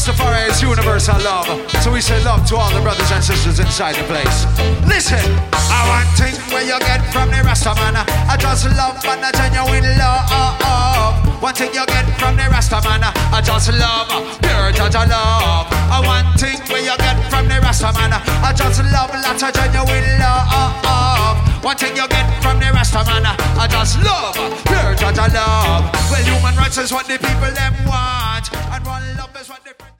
Rastafari is universal love. So we say love to all the brothers and sisters inside the place. Listen, I want thing where you get from the Rastaman. I just love and I genuine love. One thing you get from the Rastaman. I just love, pure Jaja love. I want thing where you get from the Rastaman. I just love lots of genuine love. One thing you get from the Rastaman. I just love, pure Jaja love. Well, human rights is what the people them want. And one love.